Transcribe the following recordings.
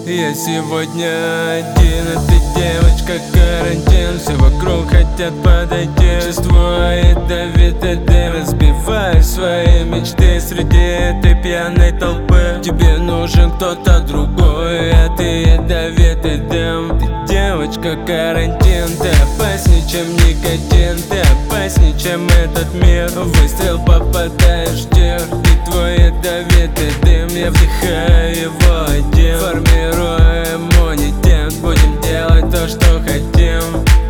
Я сегодня один, а ты девочка карантин. Все вокруг хотят подойти. Чувствует ядовитый дым. Разбиваешь свои мечты среди этой пьяной толпы. Тебе нужен кто-то другой, а ты ядовитый дым. Ты девочка карантин. Ты опаснее, чем никотин. Ты опаснее, чем этот мир. Выстрел, попадаешь в тир. И твой ядовитый дым, я вдыхаю его один. Формируя иммунитет, будем делать то, что хотим.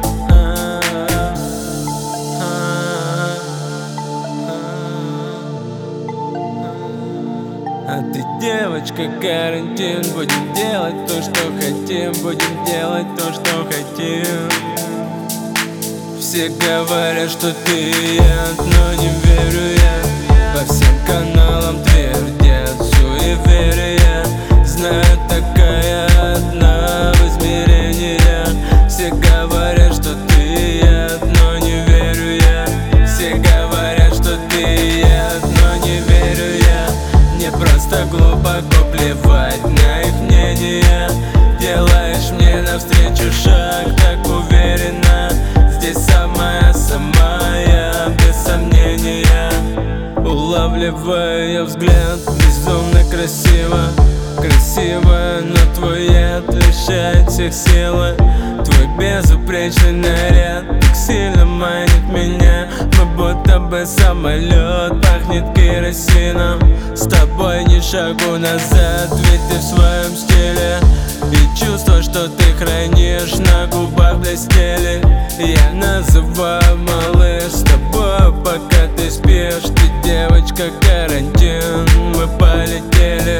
А ты девочка карантин. Будем делать то, что хотим. Будем делать то, что хотим. Все говорят, что ты яд, но не верю я. По всем каналам твердят суеверия. Знаю, такая одна в измерении. Все говорят, что ты яд, но не верю я. Все говорят, что ты яд, но не верю я. Мне просто глубоко плевать на их мнение. Делаешь мне навстречу шаг так уверенно. Здесь самая без сомнения. Улавливаю я взгляд, безумно красиво. Красиво, но твой яд лишает всех силы. Твой безупречный наряд так сильно манит меня. Мы будто бы самолет, пахнет керосином. С тобой ни шагу назад, ведь ты в своем стиле. И чувство, что ты хранишь, на губах блестели. Я называю малыш с тобой, пока ты спишь. Ты девочка карантин, мы полетели.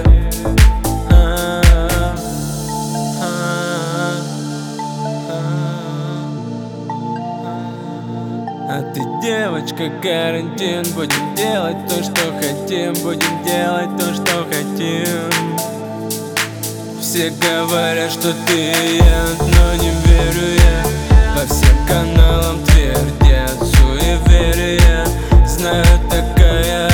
А ты девочка карантин. Будем делать то, что хотим. Будем делать то, что хотим. Все говорят, что ты яд, но не верю я. По всем каналам твердят суеверия. Знаю, такая